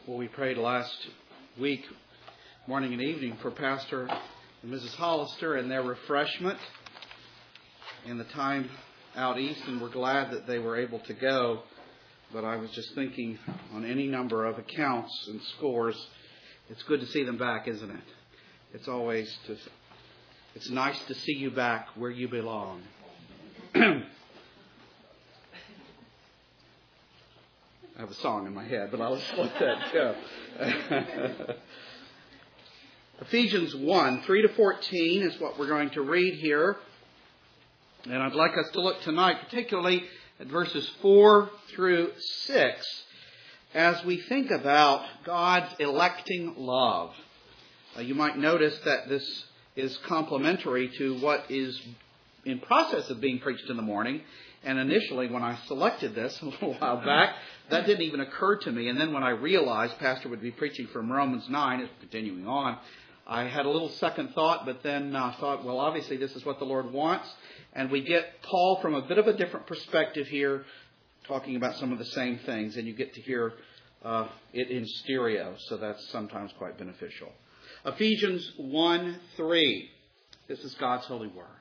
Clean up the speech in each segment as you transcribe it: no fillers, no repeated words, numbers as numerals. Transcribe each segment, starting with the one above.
Well, we prayed last week, morning and evening, for Pastor and Mrs. Hollister and their refreshment in the time out east, and we're glad that they were able to go. But I was just thinking, on any number of accounts and scores, it's good to see them back, isn't it? It's nice to see you back where you belong. I have a song in my head, but I'll just let that go. Ephesians 1, 3-14 is what we're going to read here. And I'd like us to look tonight particularly at verses 4 through 6 as we think about God's electing love. You might notice that this is complementary to what is in process of being preached in the morning. And initially, when I selected this a little while back, that didn't even occur to me. And then when I realized Pastor would be preaching from Romans 9, it's continuing on, I had a little second thought, but then thought, well, obviously this is what the Lord wants. And we get Paul from a bit of a different perspective here, talking about some of the same things. And you get to hear it in stereo, so that's sometimes quite beneficial. Ephesians 1:3. This is God's holy word.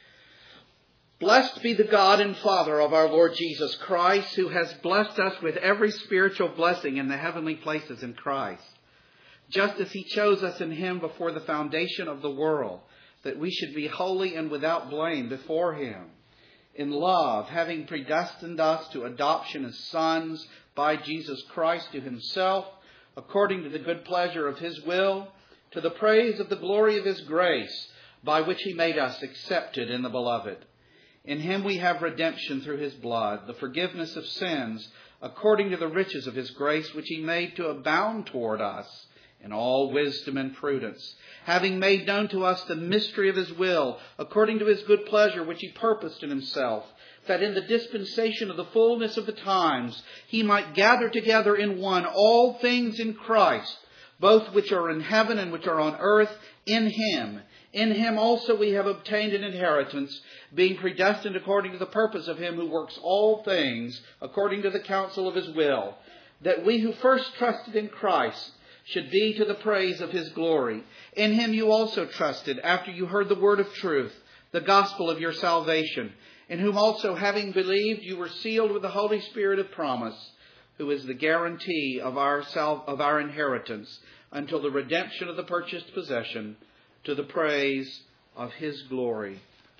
Blessed be the God and Father of our Lord Jesus Christ, who has blessed us with every spiritual blessing in the heavenly places in Christ, just as He chose us in Him before the foundation of the world, that we should be holy and without blame before Him. In love, having predestined us to adoption as sons by Jesus Christ to Himself, according to the good pleasure of His will, to the praise of the glory of His grace, by which He made us accepted in the Beloved. In Him we have redemption through His blood, the forgiveness of sins, according to the riches of His grace, which He made to abound toward us in all wisdom and prudence, having made known to us the mystery of His will, according to His good pleasure, which He purposed in Himself, that in the dispensation of the fullness of the times He might gather together in one all things in Christ, both which are in heaven and which are on earth, in Him. In Him also we have obtained an inheritance, being predestined according to the purpose of Him who works all things according to the counsel of His will, that we who first trusted in Christ should be to the praise of His glory. In Him you also trusted, after you heard the word of truth, the gospel of your salvation, in whom also, having believed, you were sealed with the Holy Spirit of promise, who is the guarantee of our inheritance, until the redemption of the purchased possession, to the praise of His glory.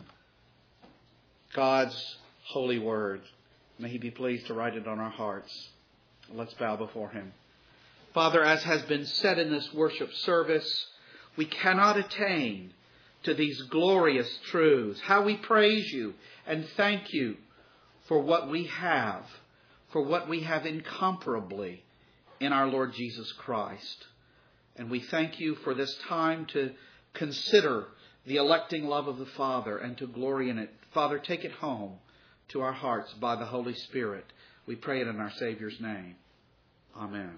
God's holy word. May He be pleased to write it on our hearts. Let's bow before Him. Father, as has been said in this worship service, we cannot attain to these glorious truths. How we praise You and thank You for what we have incomparably in our Lord Jesus Christ. And we thank You for this time to consider the electing love of the Father and to glory in it. Father, take it home to our hearts by the Holy Spirit. We pray it in our Savior's name. Amen.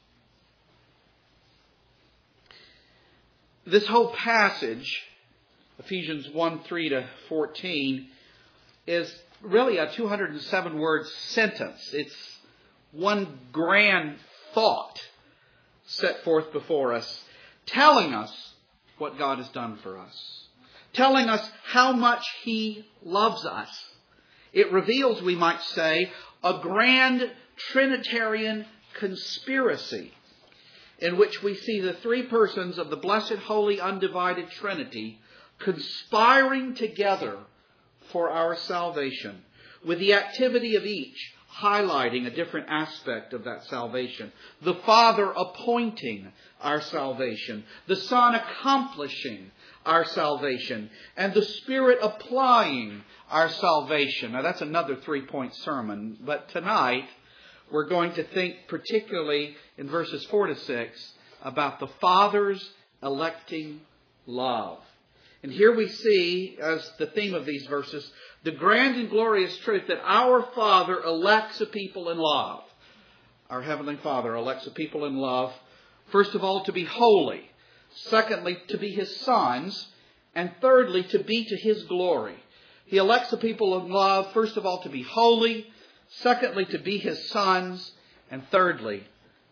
This whole passage, Ephesians 1:3-14, is really a 207-word sentence. It's one grand thought set forth before us, telling us what God has done for us, telling us how much He loves us. It reveals, we might say, a grand Trinitarian conspiracy in which we see the three persons of the blessed, holy, undivided Trinity conspiring together for our salvation, with the activity of each highlighting a different aspect of that salvation. The Father appointing our salvation, the Son accomplishing our salvation, and the Spirit applying our salvation. Now that's another 3-point sermon, but tonight we're going to think particularly in verses 4-6 about the Father's electing love. And here we see, as the theme of these verses, the grand and glorious truth that our Father elects a people in love. Our Heavenly Father elects a people in love, first of all, to be holy. Secondly, to be His sons. And thirdly, to be to His glory. He elects a people in love, first of all, to be holy. Secondly, to be His sons. And thirdly,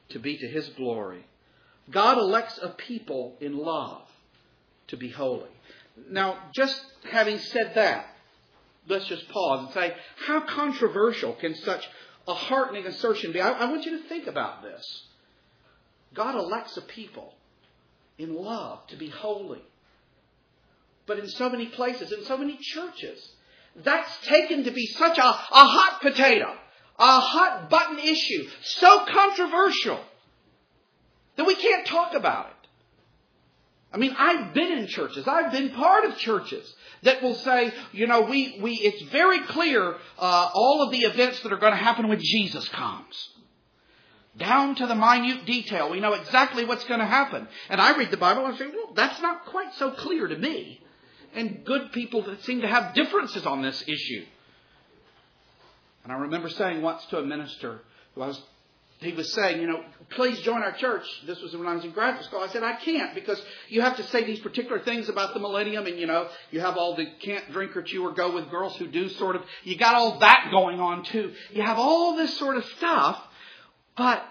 to be to His glory. God elects a people in love to be holy. Now, just having said that, let's just pause and say, how controversial can such a heartening assertion be? I want you to think about this. God elects a people in love to be holy. But in so many places, in so many churches, that's taken to be such a hot potato, a hot button issue, so controversial that we can't talk about it. I mean, I've been in churches, I've been part of churches that will say, it's very clear all of the events that are going to happen when Jesus comes. Down to the minute detail, we know exactly what's going to happen. And I read the Bible and I say, well, that's not quite so clear to me. And good people that seem to have differences on this issue. And I remember saying once to a minister he was saying, please join our church. This was when I was in graduate school. I said, I can't, because you have to say these particular things about the millennium. And, you have all the can't drink or chew or go with girls who do sort of. You got all that going on too. You have all this sort of stuff. But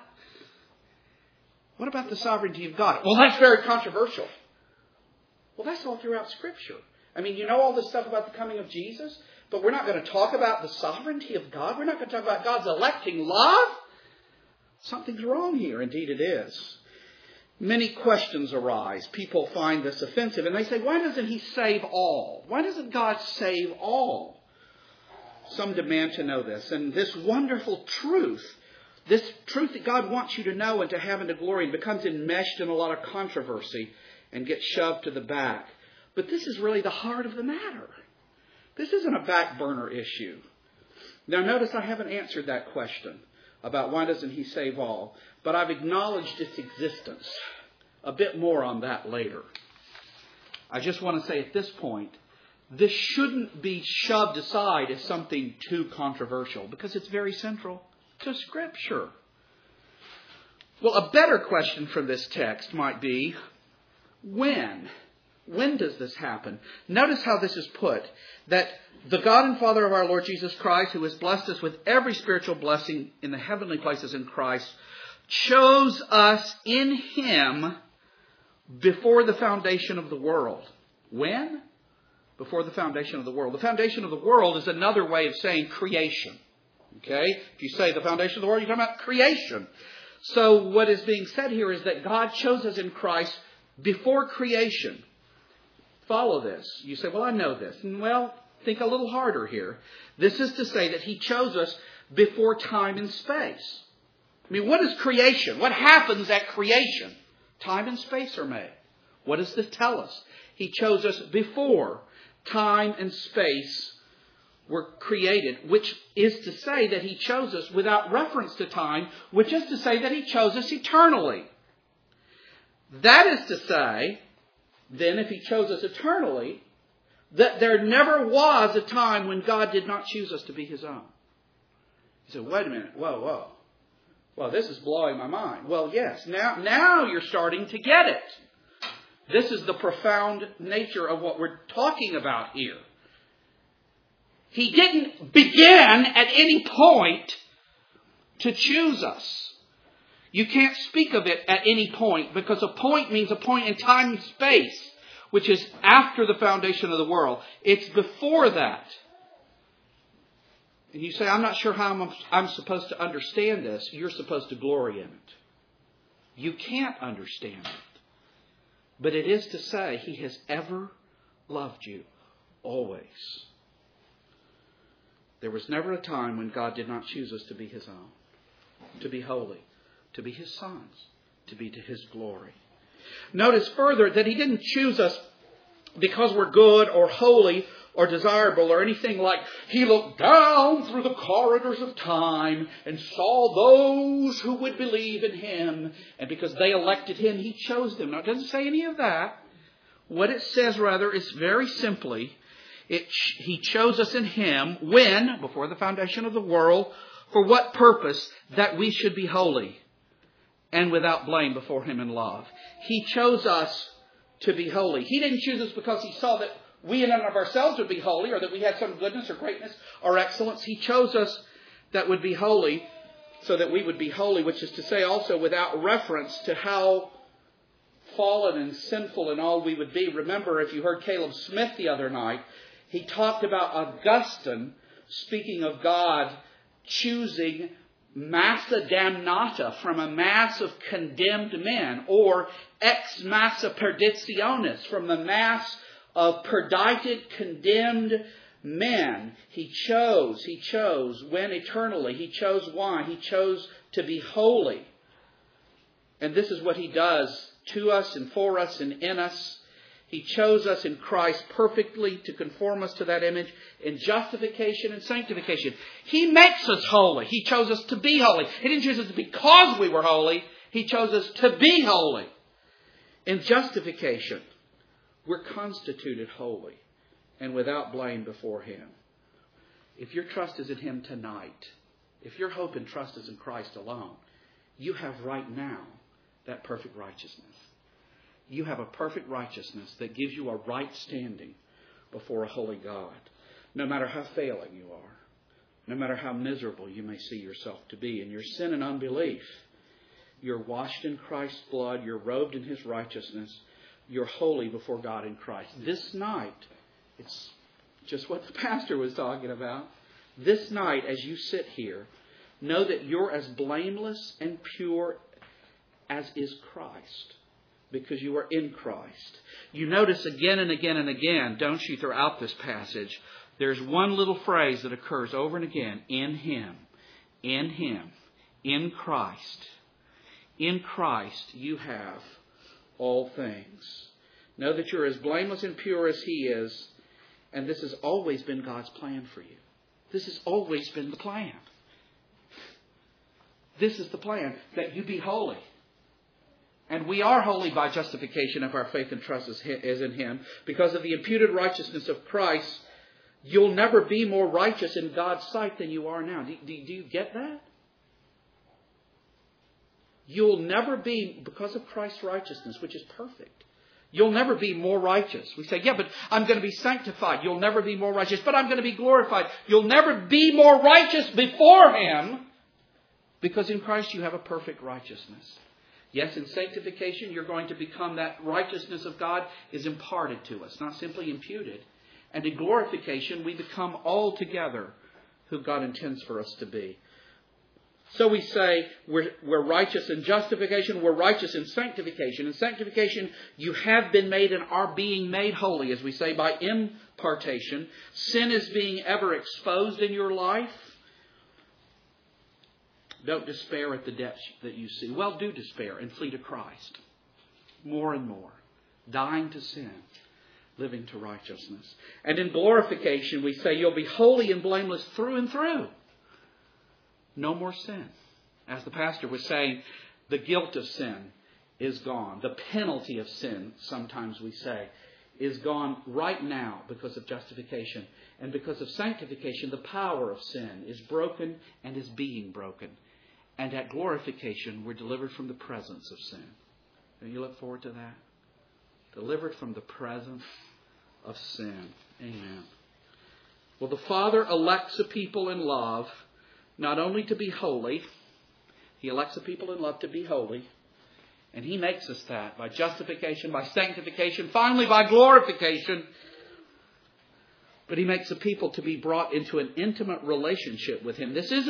what about the sovereignty of God? Well, that's very controversial. Well, that's all throughout Scripture. I mean, all this stuff about the coming of Jesus, but we're not going to talk about the sovereignty of God. We're not going to talk about God's electing love. Something's wrong here. Indeed it is. Many questions arise. People find this offensive. And they say, why doesn't He save all? Why doesn't God save all? Some demand to know this. And this wonderful truth, this truth that God wants you to know and to have into glory, becomes enmeshed in a lot of controversy and gets shoved to the back. But this is really the heart of the matter. This isn't a back burner issue. Now notice I haven't answered that question about why doesn't He save all, but I've acknowledged its existence. A bit more on that later. I just want to say at this point, this shouldn't be shoved aside as something too controversial, because it's very central to Scripture. Well, a better question from this text might be, when? When does this happen? Notice how this is put, that the God and Father of our Lord Jesus Christ, who has blessed us with every spiritual blessing in the heavenly places in Christ, chose us in Him before the foundation of the world. When? Before the foundation of the world. The foundation of the world is another way of saying creation. Okay? If you say the foundation of the world, you're talking about creation. So what is being said here is that God chose us in Christ before creation. Follow this. You say, well, I know this. And well, think a little harder here. This is to say that He chose us before time and space. I mean, what is creation? What happens at creation? Time and space are made. What does this tell us? He chose us before time and space were created, which is to say that He chose us without reference to time, which is to say that He chose us eternally. That is to say, then, if He chose us eternally, that there never was a time when God did not choose us to be His own. You say, wait a minute, whoa. Well, this is blowing my mind. Well, yes, now you're starting to get it. This is the profound nature of what we're talking about here. He didn't begin at any point to choose us. You can't speak of it at any point, because a point means a point in time and space, which is after the foundation of the world. It's before that. And you say, I'm not sure how I'm supposed to understand this. You're supposed to glory in it. You can't understand it. But it is to say, He has ever loved you, always. There was never a time when God did not choose us to be His own, to be holy, to be His sons, to be to His glory. Notice further that He didn't choose us because we're good or holy or desirable or anything like He looked down through the corridors of time and saw those who would believe in Him, and because they elected Him, He chose them. Now, it doesn't say any of that. What it says, rather, is very simply, He chose us in Him when, before the foundation of the world, for what purpose? That we should be holy and without blame before Him in love. He chose us to be holy. He didn't choose us because He saw that we in and of ourselves would be holy, or that we had some goodness or greatness or excellence. He chose us that would be holy so that we would be holy, which is to say also without reference to how fallen and sinful and all we would be. Remember, if you heard Caleb Smith the other night, he talked about Augustine, speaking of God, choosing massa damnata, from a mass of condemned men, or ex massa perditionis, from the mass of perdited, condemned men. He chose when eternally. He chose why? He chose to be holy. And this is what He does to us and for us and in us. He chose us in Christ perfectly to conform us to that image in justification and sanctification. He makes us holy. He chose us to be holy. He didn't choose us because we were holy. He chose us to be holy. In justification, we're constituted holy and without blame before Him. If your trust is in Him tonight, if your hope and trust is in Christ alone, you have right now that perfect righteousness. You have a perfect righteousness that gives you a right standing before a holy God. No matter how failing you are, no matter how miserable you may see yourself to be in your sin and unbelief, you're washed in Christ's blood, you're robed in His righteousness, you're holy before God in Christ. This night, it's just what the pastor was talking about. This night, as you sit here, know that you're as blameless and pure as is Christ, because you are in Christ. You notice again and again and again, don't you, throughout this passage, there's one little phrase that occurs over and again. In Him. In Him. In Christ. In Christ you have all things. Know that you're as blameless and pure as He is. And this has always been God's plan for you. This has always been the plan. This is the plan, that you be holy. And we are holy by justification if our faith and trust is in Him. Because of the imputed righteousness of Christ, you'll never be more righteous in God's sight than you are now. Do you get that? You'll never be, because of Christ's righteousness, which is perfect, you'll never be more righteous. We say, yeah, but I'm going to be sanctified. You'll never be more righteous. But I'm going to be glorified. You'll never be more righteous before Him, because in Christ you have a perfect righteousness. Yes, in sanctification, you're going to become that righteousness of God is imparted to us, not simply imputed. And in glorification, we become altogether who God intends for us to be. So we say we're righteous in justification, we're righteous in sanctification. In sanctification, you have been made and are being made holy, as we say, by impartation. Sin is being ever exposed in your life. Don't despair at the depths that you see. Well, do despair and flee to Christ. More and more. Dying to sin. Living to righteousness. And in glorification, we say you'll be holy and blameless through and through. No more sin. As the pastor was saying, the guilt of sin is gone. The penalty of sin, sometimes we say, is gone right now because of justification. And because of sanctification, the power of sin is broken and is being broken. And at glorification, we're delivered from the presence of sin. Don't you look forward to that? Delivered from the presence of sin. Amen. Well, the Father elects a people in love not only to be holy. He elects a people in love to be holy. And He makes us that by justification, by sanctification, finally by glorification. But He makes a people to be brought into an intimate relationship with Him. This is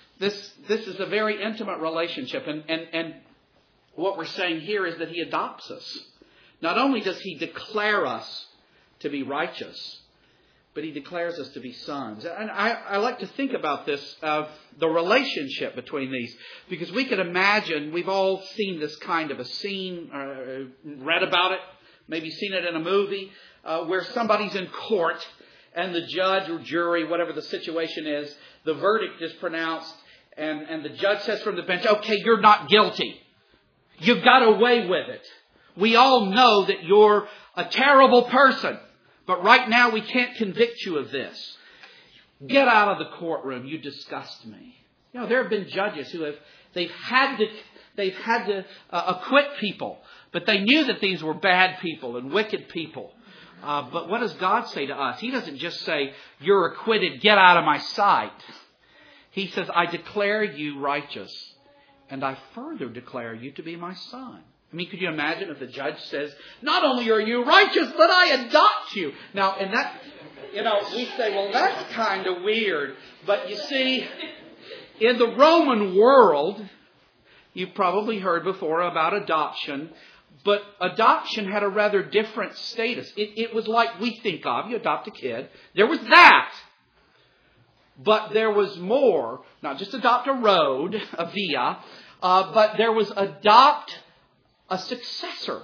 a very intimate relationship. And what we're saying here is that He adopts us. Not only does He declare us to be righteous, but He declares us to be sons. And I like to think about this, the relationship between these. Because we could imagine, we've all seen this kind of a scene, read about it, maybe seen it in a movie, where somebody's in court and the judge or jury, whatever the situation is, the verdict is pronounced and the judge says from the bench, okay, you're not guilty. You got away with it. We all know that you're a terrible person. But right now we can't convict you of this. Get out of the courtroom. You disgust me. You know, there have been judges who they've had to acquit people, but they knew that these were bad people and wicked people. But what does God say to us? He doesn't just say, you're acquitted, get out of my sight. He says, I declare you righteous, and I further declare you to be my son. I mean, could you imagine if the judge says, not only are you righteous, but I adopt you. Now, and that, we say, well, that's kind of weird. But you see, in the Roman world, you've probably heard before about adoption, but adoption had a rather different status. It was like we think of, you adopt a kid. There was that. But there was more, not just adopt a road, a via, but there was adopt a successor.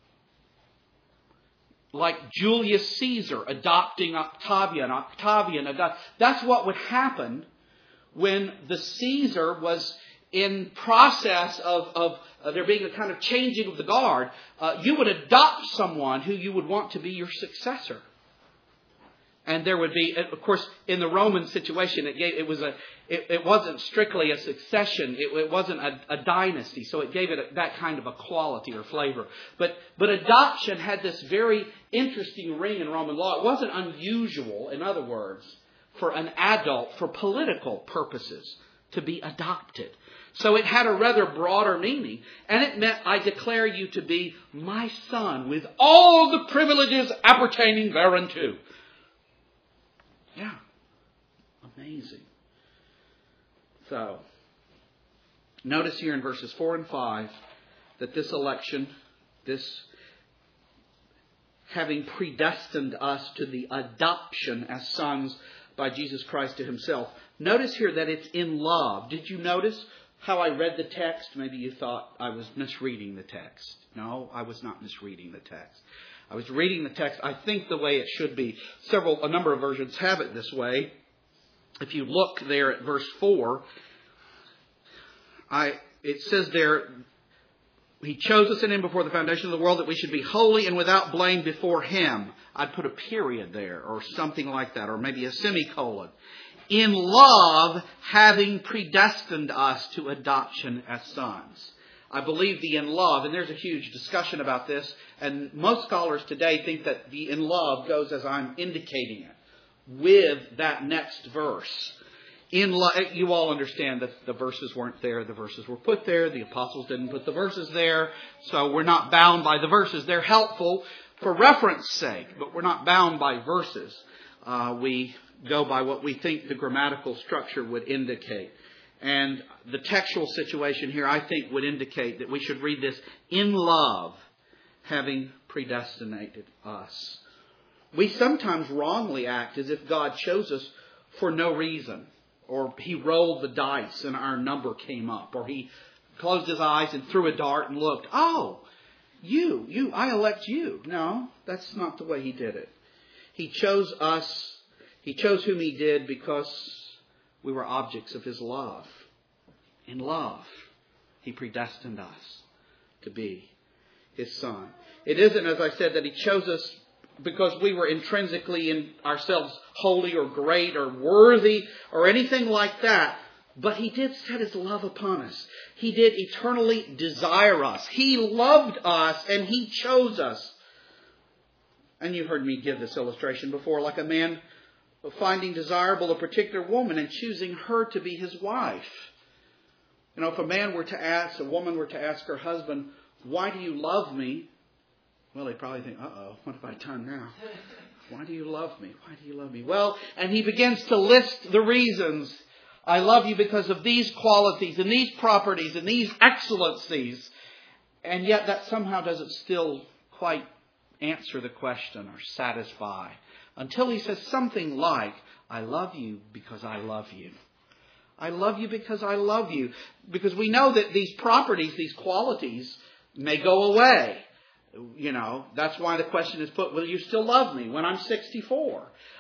Like Julius Caesar adopting Octavian. That's what would happen when the Caesar was in process of there being a kind of changing of the guard. You would adopt someone who you would want to be your successor. And there would be, of course, in the Roman situation, it wasn't strictly a succession. It wasn't a dynasty. So it gave it that kind of a quality or flavor. But adoption had this very interesting ring in Roman law. It wasn't unusual, in other words, for an adult, for political purposes, to be adopted. So it had a rather broader meaning. And it meant, I declare you to be my son with all the privileges appertaining thereunto. Yeah. Amazing. So, notice here in verses 4 and 5 that this election, this having predestined us to the adoption as sons by Jesus Christ to Himself. Notice here that it's in love. Did you notice how I read the text? Maybe you thought I was misreading the text. No, I was not misreading the text. I was reading the text, I think, the way it should be. A number of versions have it this way. If you look there at verse 4, it says there, He chose us in Him before the foundation of the world that we should be holy and without blame before Him. I'd put a period there or something like that, or maybe a semicolon. In love, having predestined us to adoption as sons. I believe the in love, and there's a huge discussion about this, and most scholars today think that the in love goes as I'm indicating it, with that next verse. In love, you all understand that the verses weren't there, the verses were put there, the apostles didn't put the verses there, so we're not bound by the verses. They're helpful for reference sake, but we're not bound by verses. We go by what we think the grammatical structure would indicate. And the textual situation here, I think, would indicate that we should read this in love, having predestinated us. We sometimes wrongly act as if God chose us for no reason. Or He rolled the dice and our number came up. Or He closed His eyes and threw a dart and looked. Oh, you, I elect you. No, that's not the way He did it. He chose us. He chose whom He did because we were objects of His love. In love, He predestined us to be His Son. It isn't, as I said, that He chose us because we were intrinsically in ourselves holy or great or worthy or anything like that. But He did set His love upon us. He did eternally desire us. He loved us and He chose us. And you've heard me give this illustration before, like a man finding desirable a particular woman and choosing her to be his wife. If a woman were to ask her husband, why do you love me? Well, they'd probably think, what have I done now? Why do you love me? Why do you love me? Well, and he begins to list the reasons. I love you because of these qualities and these properties and these excellencies. And yet that somehow doesn't still quite answer the question or satisfy. Until he says something like, I love you because I love you. I love you because I love you. Because we know that these properties, these qualities may go away. That's why the question is put, will you still love me when I'm 64?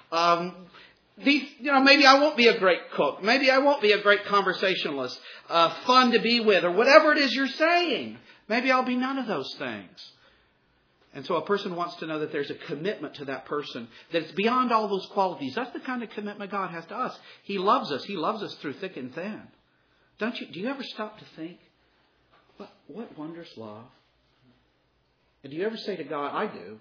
Maybe I won't be a great cook. Maybe I won't be a great conversationalist, fun to be with, or whatever it is you're saying. Maybe I'll be none of those things. And so a person wants to know that there's a commitment to that person, that it's beyond all those qualities. That's the kind of commitment God has to us. He loves us. He loves us through thick and thin. Do you ever stop to think, what wondrous love? And do you ever say to God, I do,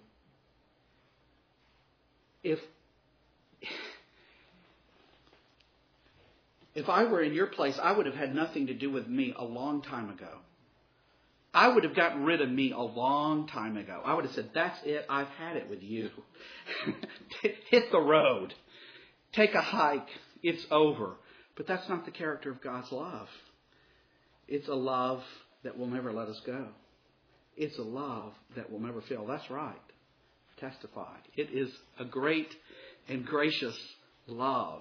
If I were in your place, I would have had nothing to do with me a long time ago. I would have gotten rid of me a long time ago. I would have said, that's it. I've had it with you. Hit the road. Take a hike. It's over. But that's not the character of God's love. It's a love that will never let us go. It's a love that will never fail. That's right. Testified. It is a great and gracious love.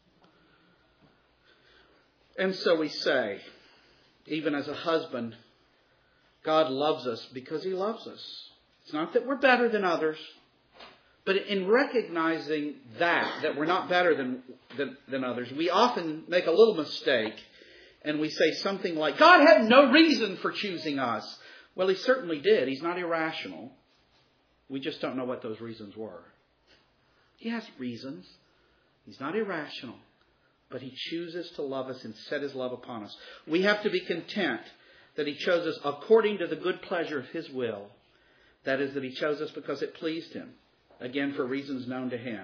And so we say, even as a husband, God loves us because He loves us. It's not that we're better than others, but in recognizing that we're not better than others, we often make a little mistake and we say something like, God had no reason for choosing us. Well, He certainly did. He's not irrational. We just don't know what those reasons were. He has reasons. He's not irrational. But He chooses to love us and set His love upon us. We have to be content that He chose us according to the good pleasure of His will. That is, that He chose us because it pleased Him. Again, for reasons known to Him.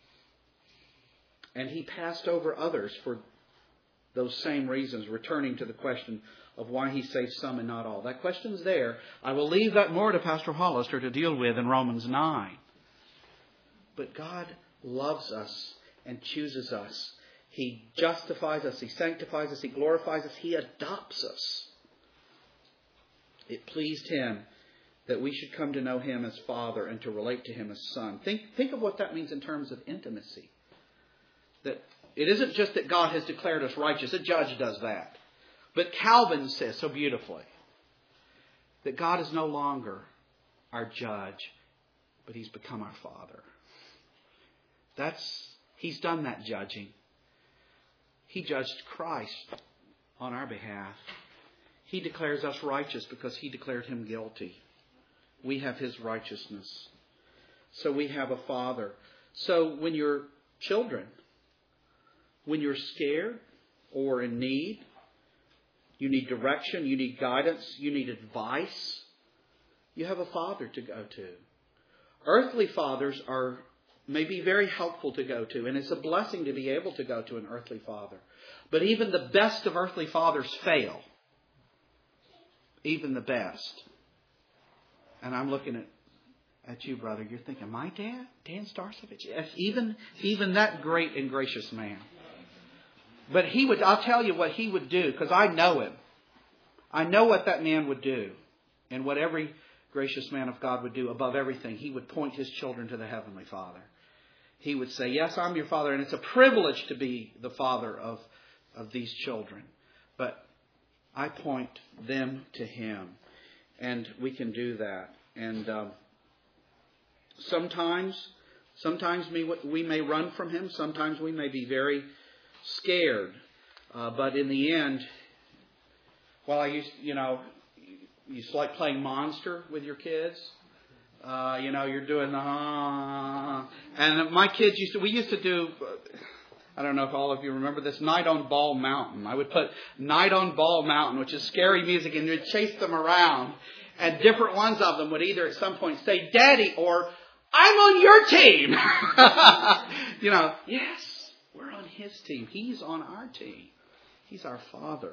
And He passed over others for those same reasons, returning to the question of why He saved some and not all. That question's there. I will leave that more to Pastor Hollister to deal with in Romans 9. But God loves us and chooses us. He justifies us. He sanctifies us. He glorifies us. He adopts us. It pleased Him that we should come to know Him as Father and to relate to Him as Son. Think of what that means in terms of intimacy. That it isn't just that God has declared us righteous. A judge does that. But Calvin says so beautifully that God is no longer our judge, but He's become our Father. He's done that judging. He judged Christ on our behalf. He declares us righteous because He declared Him guilty. We have His righteousness. So we have a Father. So when you're children, when you're scared or in need, you need direction, you need guidance, you need advice, you have a Father to go to. Earthly fathers may be very helpful to go to, and it's a blessing to be able to go to an earthly father. But even the best of earthly fathers fail. Even the best. And I'm looking at you, brother. You're thinking, my dad? Dan Starcevich? Yes, even that great and gracious man. But I'll tell you what he would do, because I know him. I know what that man would do. And what every gracious man of God would do above everything. He would point his children to the Heavenly Father. He would say, yes, I'm your father, and it's a privilege to be the father of these children. But I point them to Him. And we can do that. And sometimes we may run from Him. Sometimes we may be very scared. But in the end, it's like playing Monster with your kids. You're doing and my kids we used to do, I don't know if all of you remember this, Night on Ball Mountain. I would put Night on Ball Mountain, which is scary music, and we'd chase them around. And different ones of them would either at some point say, Daddy, or I'm on your team. Yes, we're on His team. He's on our team. He's our Father.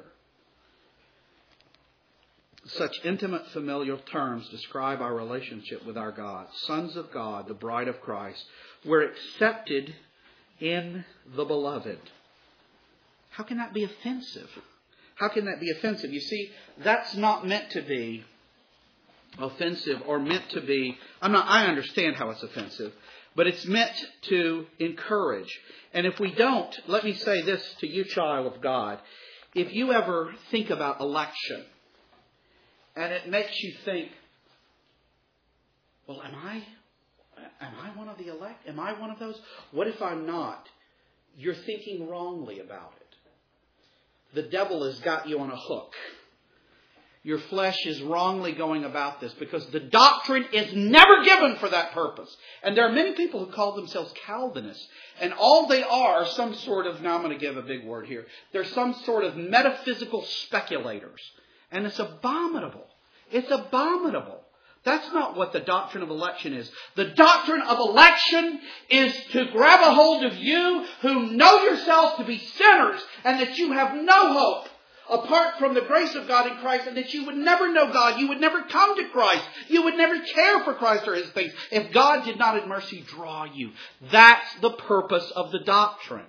Such intimate familial terms describe our relationship with our God. Sons of God, the bride of Christ. We're accepted in the Beloved. How can that be offensive? How can that be offensive? You see, that's not meant to be offensive or meant to be... I understand how it's offensive, but it's meant to encourage. And if we don't, let me say this to you, child of God. If you ever think about election, and it makes you think, well, am I one of the elect? Am I one of those? What if I'm not? You're thinking wrongly about it. The devil has got you on a hook. Your flesh is wrongly going about this because the doctrine is never given for that purpose. And there are many people who call themselves Calvinists. And all they are some sort of, now I'm going to give a big word here, they're some sort of metaphysical speculators. And it's abominable. It's abominable. That's not what the doctrine of election is. The doctrine of election is to grab a hold of you who know yourselves to be sinners and that you have no hope apart from the grace of God in Christ, and that you would never know God. You would never come to Christ. You would never care for Christ or His things if God did not in mercy draw you. That's the purpose of the doctrine.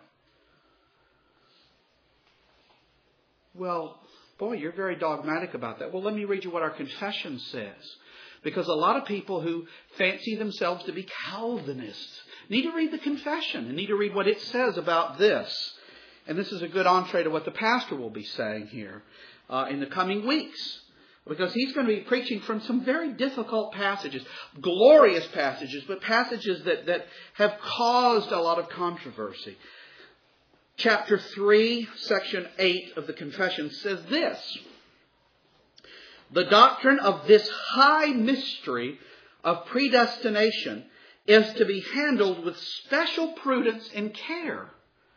Well, boy, you're very dogmatic about that. Well, let me read you what our confession says. Because a lot of people who fancy themselves to be Calvinists need to read the confession and need to read what it says about this. And this is a good entree to what the pastor will be saying here in the coming weeks. Because he's going to be preaching from some very difficult passages, glorious passages, but passages that have caused a lot of controversy. Chapter 3, section 8 of the confession says this: the doctrine of this high mystery of predestination is to be handled with special prudence and care,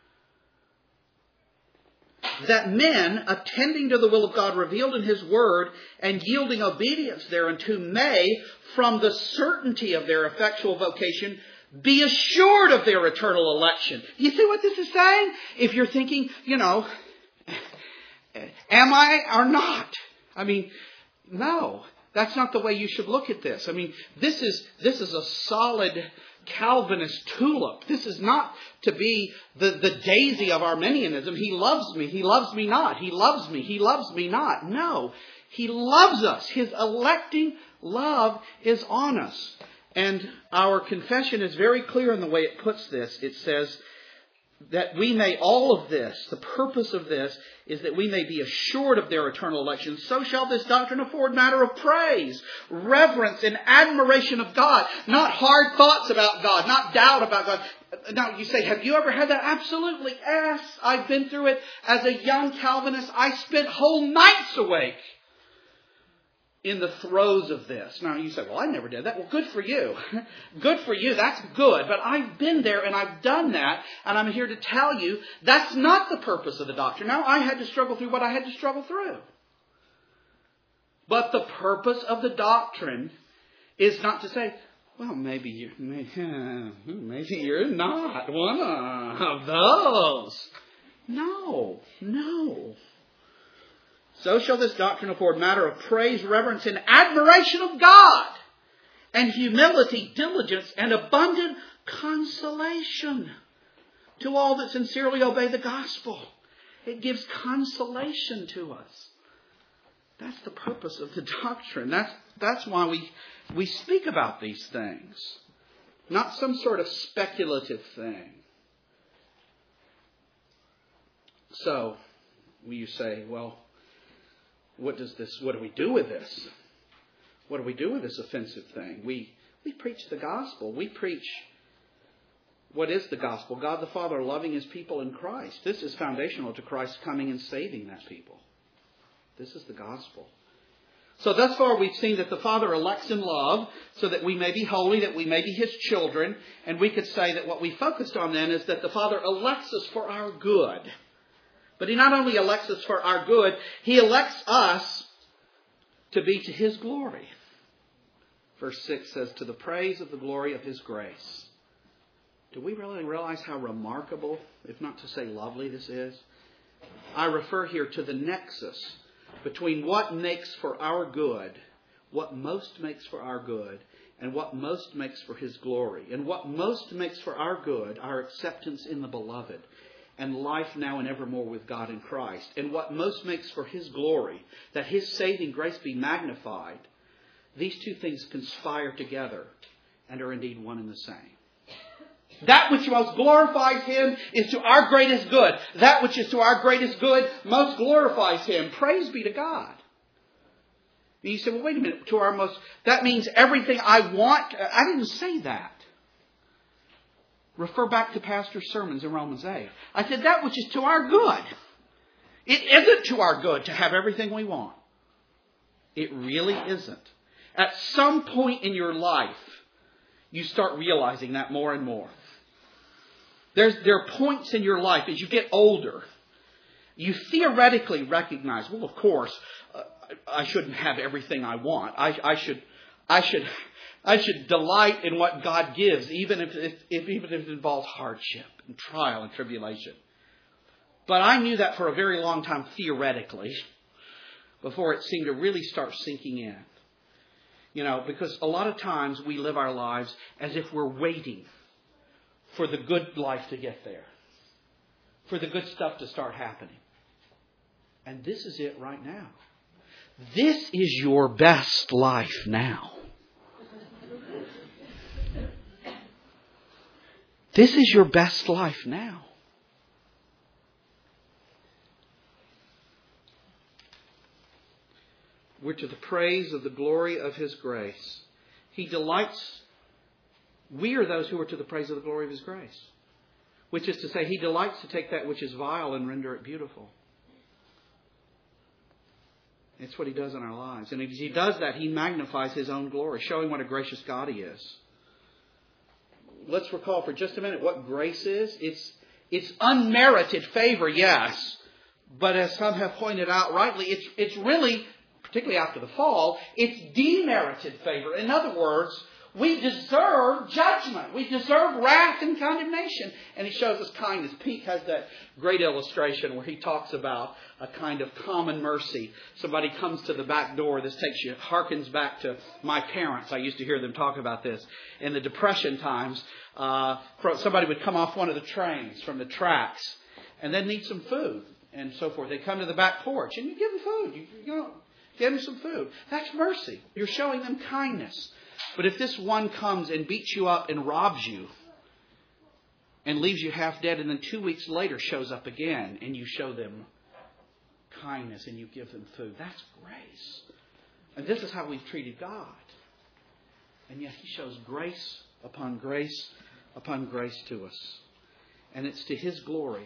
that men, attending to the will of God revealed in His Word and yielding obedience thereunto, may, from the certainty of their effectual vocation, be assured of their eternal election. You see what this is saying? If you're thinking, am I or not? I mean, no, that's not the way you should look at this. I mean, this is a solid Calvinist tulip. This is not to be the daisy of Arminianism. He loves me not. He loves me not. No, He loves us. His electing love is on us. And our confession is very clear in the way it puts this. It says that we may, all of this, the purpose of this is that we may be assured of their eternal election. So shall this doctrine afford matter of praise, reverence, and admiration of God. Not hard thoughts about God, not doubt about God. Now you say, have you ever had that? Absolutely. Yes, I've been through it. As a young Calvinist, I spent whole nights awake in the throes of this. Now you say, well, I never did that. Well, good for you. Good for you. That's good. But I've been there and I've done that. And I'm here to tell you that's not the purpose of the doctrine. Now, I had to struggle through what I had to struggle through. But the purpose of the doctrine is not to say, well, maybe you're not one of those. No. So shall this doctrine afford matter of praise, reverence, and admiration of God, and humility, diligence, and abundant consolation to all that sincerely obey the gospel. It gives consolation to us. That's the purpose of the doctrine. That's why we speak about these things. Not some sort of speculative thing. So, you say, well, what do we do with this? What do we do with this offensive thing? We preach the gospel. We preach what is the gospel? God the Father loving His people in Christ. This is foundational to Christ coming and saving that people. This is the gospel. So thus far we've seen that the Father elects in love so that we may be holy, that we may be His children. And we could say that what we focused on then is that the Father elects us for our good. But He not only elects us for our good, He elects us to be to His glory. Verse 6 says, to the praise of the glory of His grace. Do we really realize how remarkable, if not to say lovely, this is? I refer here to the nexus between what makes for our good, what most makes for our good, and what most makes for His glory. And what most makes for our good, our acceptance in the Beloved, and life now and evermore with God in Christ. And what most makes for His glory, that His saving grace be magnified. These two things conspire together and are indeed one and the same. That which most glorifies Him is to our greatest good. That which is to our greatest good most glorifies Him. Praise be to God. And you say, well, wait a minute. That means everything I want. I didn't say that. Refer back to Pastor's sermons in Romans 8. I said that which is to our good. It isn't to our good to have everything we want. It really isn't. At some point in your life, you start realizing that more and more. There are points in your life as you get older, you theoretically recognize, well, of course, I shouldn't have everything I want. I I should delight in what God gives, even if it involves hardship and trial and tribulation. But I knew that for a very long time theoretically, before it seemed to really start sinking in. Because a lot of times we live our lives as if we're waiting for the good life to get there, for the good stuff to start happening. And this is it right now. This is your best life now. This is your best life now. We're to the praise of the glory of His grace. He delights. We are those who are to the praise of the glory of His grace. Which is to say, He delights to take that which is vile and render it beautiful. It's what He does in our lives. And as He does that, He magnifies His own glory, showing what a gracious God He is. Let's recall for just a minute what grace is. It's unmerited favor, yes. But as some have pointed out rightly, it's really, particularly after the fall, it's demerited favor. In other words, we deserve judgment. We deserve wrath and condemnation. And He shows us kindness. Pete has that great illustration where he talks about a kind of common mercy. Somebody comes to the back door. This harkens back to my parents. I used to hear them talk about this. In the Depression times, somebody would come off one of the trains from the tracks and then need some food and so forth. They come to the back porch and you give them food. You give them some food. That's mercy. You're showing them kindness. But if this one comes and beats you up and robs you and leaves you half dead and then 2 weeks later shows up again and you show them kindness and you give them food, that's grace. And this is how we've treated God. And yet He shows grace upon grace upon grace to us. And it's to His glory.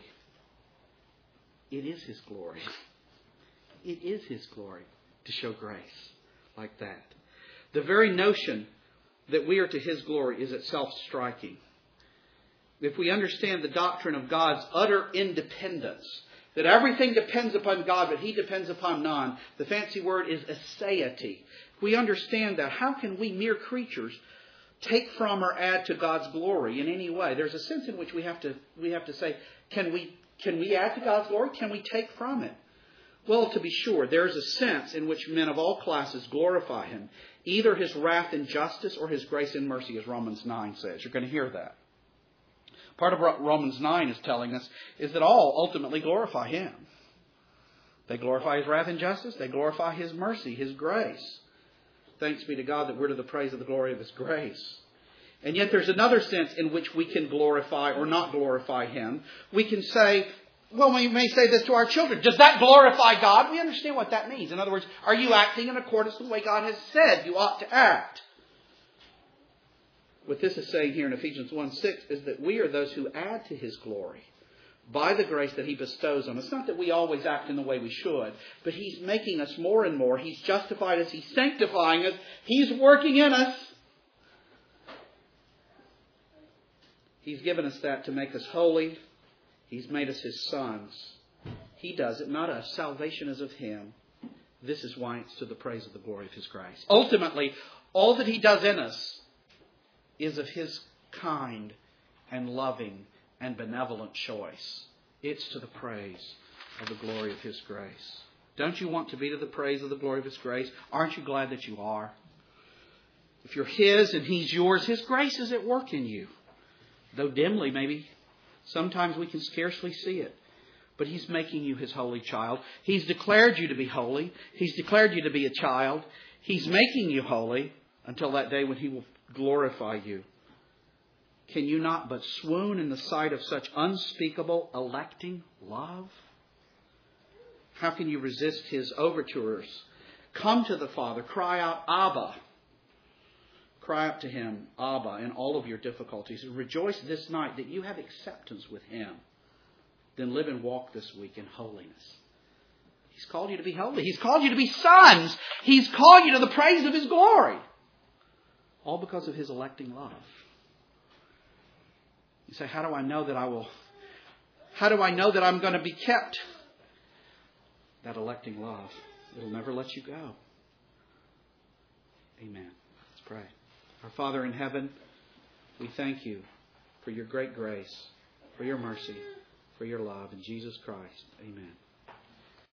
It is His glory. It is His glory to show grace like that. The very notion that we are to His glory is itself striking. If we understand the doctrine of God's utter independence, that everything depends upon God, but He depends upon none, the fancy word is aseity. If we understand that, how can we mere creatures take from or add to God's glory in any way? There's a sense in which we have to say, can we add to God's glory? Can we take from it? Well, to be sure, there is a sense in which men of all classes glorify Him. Either His wrath and justice or His grace and mercy, as Romans 9 says. You're going to hear that. Part of what Romans 9 is telling us is that all ultimately glorify Him. They glorify His wrath and justice. They glorify His mercy, His grace. Thanks be to God that we're to the praise of the glory of His grace. And yet there's another sense in which we can glorify or not glorify Him. We can say, well, we may say this to our children. Does that glorify God? We understand what that means. In other words, are you acting in accordance with the way God has said you ought to act? What this is saying here in Ephesians 1:6 is that we are those who add to His glory by the grace that He bestows on us. It's not that we always act in the way we should, but He's making us more and more. He's justified us. He's sanctifying us. He's working in us. He's given us that to make us holy. He's made us His sons. He does it, not us. Salvation is of Him. This is why it's to the praise of the glory of His grace. Ultimately, all that He does in us is of His kind and loving and benevolent choice. It's to the praise of the glory of His grace. Don't you want to be to the praise of the glory of His grace? Aren't you glad that you are? If you're His and He's yours, His grace is at work in you. Though dimly, maybe. Sometimes we can scarcely see it. But He's making you His holy child. He's declared you to be holy. He's declared you to be a child. He's making you holy until that day when He will glorify you. Can you not but swoon in the sight of such unspeakable electing love? How can you resist His overtures? Come to the Father. Cry out, Abba. Cry out to Him, Abba, in all of your difficulties. And rejoice this night that you have acceptance with Him. Then live and walk this week in holiness. He's called you to be holy. He's called you to be sons. He's called you to the praise of His glory. All because of His electing love. You say, how do I know that I'm going to be kept? That electing love. It'll never let you go. Amen. Let's pray. Our Father in heaven, we thank you for your great grace, for your mercy, for your love. In Jesus Christ, amen.